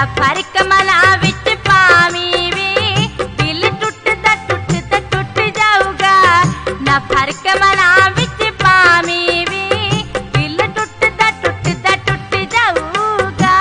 फर्क मना विच पावी वे, दिल टुटदा टुट जाऊगा। ना फर्क मना विच पावी वे, दिल टुटदा टुट जाऊगा।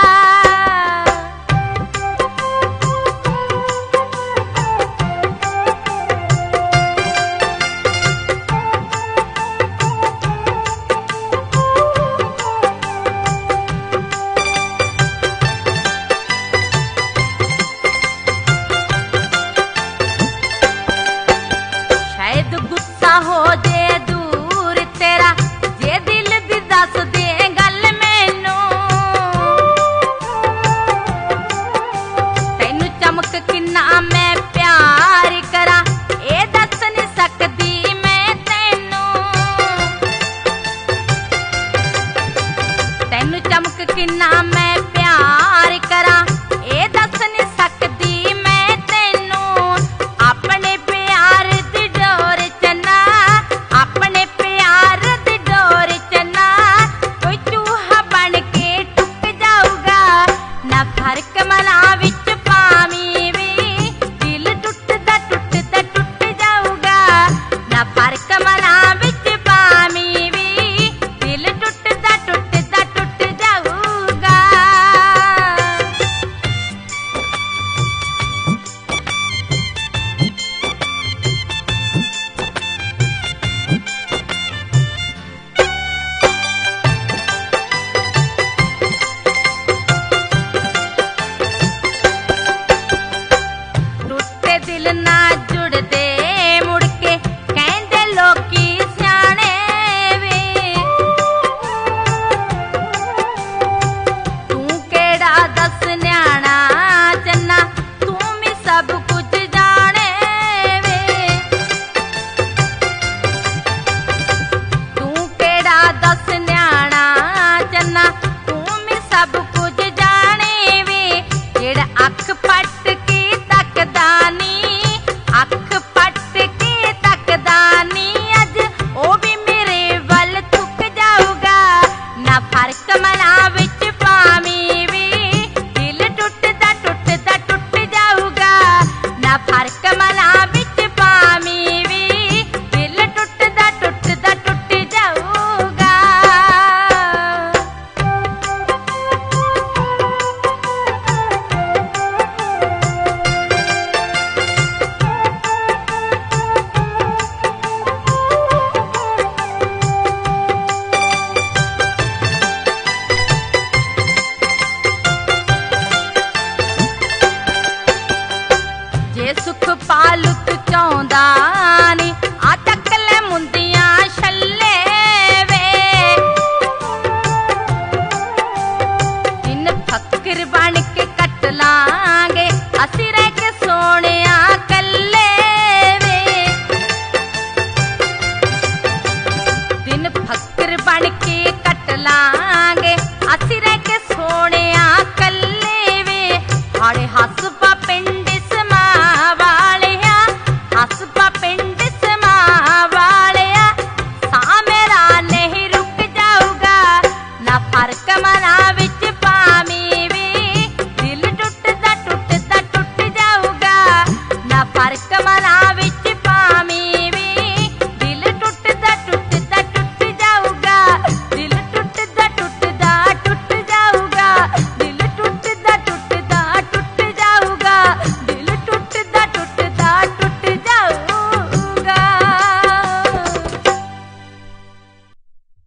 शायद गुस्सा हो जे दूर तेरा, जे दिल दी दस दे गल मैनू। तैनू चमक किन्ना मैं प्यार करा, ए दस नहीं सकदी मैं तैनू। तैनू चमक किन्ना मैं प्यार करा, ए दस नहीं सकदी मैं तैनू। अपने प्यार दी डोर चना, अपने प्यार दी डोर चना, कोई चूहा बन के टुक जाऊगा। ना फर्क मना विच पावी वे, दिल टुटदा टुट जाऊगा। ना फर्क मना विच पावी वे, दिल टुटदा टुट जाऊगा। टुटे दिल ना जुड़दे मुड़ के, कहंदे लोकी सियाणे वे। तू केड़ा दस न्याणा चन्ना, तू भी सब कुछ जाने वे। तू केड़ा दस न्याणा चन्ना, तू भी सब कुछ जाने वे। जेड़ा अख पट के तकदा नी, अख पट के तकदा नी, अज ओ भी मेरे वल थुक जाऊगा। ना फर्क मना विच पावी वे, दिल टुटदा टुट जाऊगा। ना फर्क मना विच पावी वे, दिल टुटदा टुट जाऊगा। जे सुख पालू तू चाहुंदा नी, आ तक ले मुंदियां छल्ले वे। दिन फकीर बन के कट लांगे असी